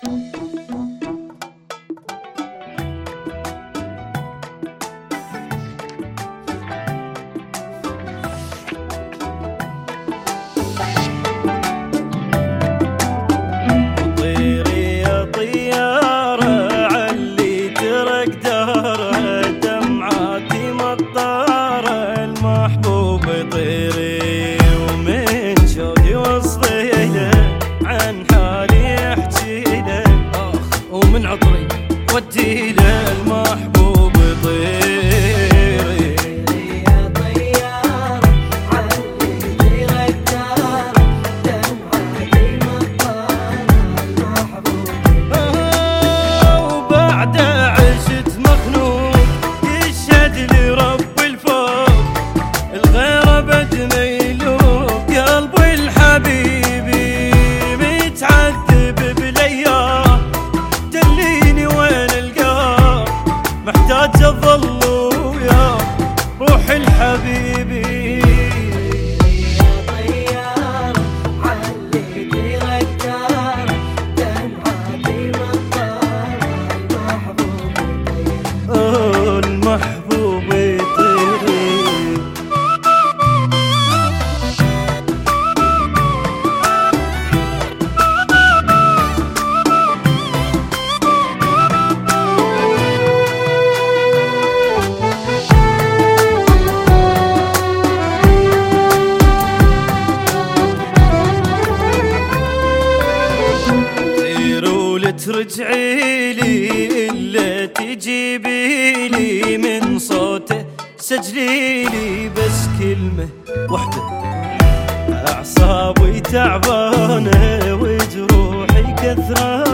ومن عطري ودي للمحبوب طيري يا طيار علي طيرك دار دمعتي مطار المحبوب. وبعد عشت مخنوق يشهد لي رب الفوق الغير بدمي يلوق قلبي الحبيبي متعذب بالايام دليني وين القاه محتاج اظل وياه روح الحبيبي. يا طيار علي طيرك دار دمعتي مطار المحبوب. المحبوب يطير. ترجعي لي إلا تجيبي لي من صوته سجلي لي بس كلمة واحدة أعصابي تعبانة وجروحي كثرة